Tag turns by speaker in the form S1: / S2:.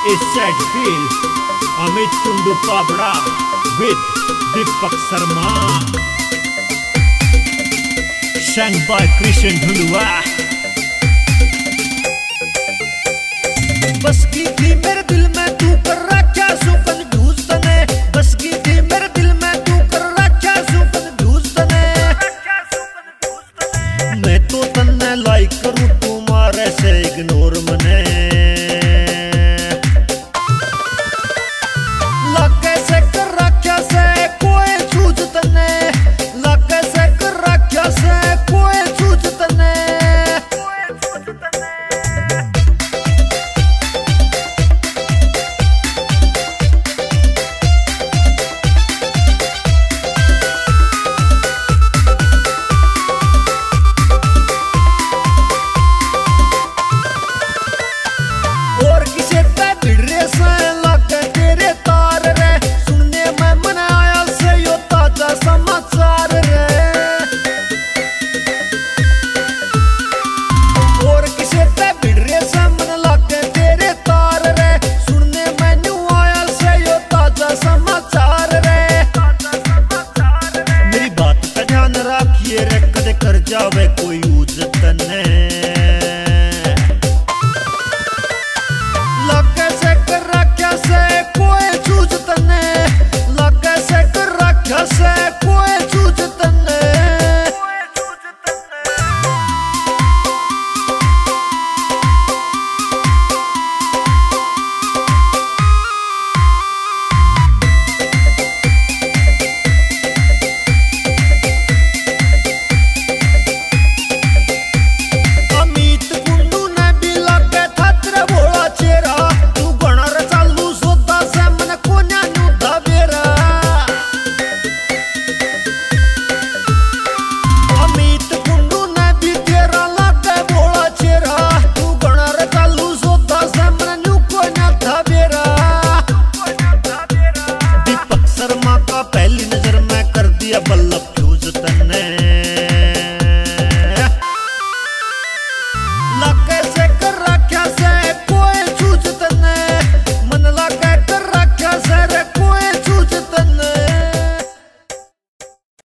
S1: A sad feel. Amit Tundu Pabra with Deepak Sharma. Sang by Krishan Dhulua.
S2: बस की थी मेरे दिल में तू कर रहा क्या सू कंफ्यूज तने। बस की थी मेरे दिल में तू कर रहा क्या सू कंफ्यूज तने। मैं तो तन्ने लाइक करूँ तुम्हारे से इग्नोर मने।